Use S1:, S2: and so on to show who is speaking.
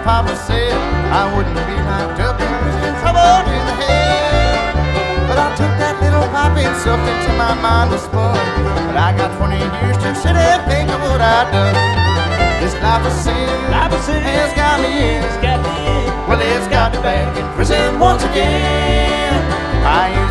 S1: Papa said I wouldn't be locked up and losing trouble in the head. But I took that little pipe and sucked it till my mind was spun. But I got 20 years to sit and think of what I've done. This life of sin has got me in. Well, it's got me back in prison once again. I used